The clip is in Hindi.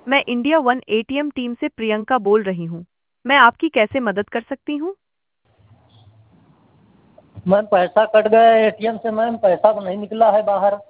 मैं इंडिया वन एटीएम टीम से प्रियंका बोल रही हूँ। मैं आपकी कैसे मदद कर सकती हूँ? मैम पैसा कट गया है एटीएम से। मैम पैसा तो नहीं निकला है बाहर।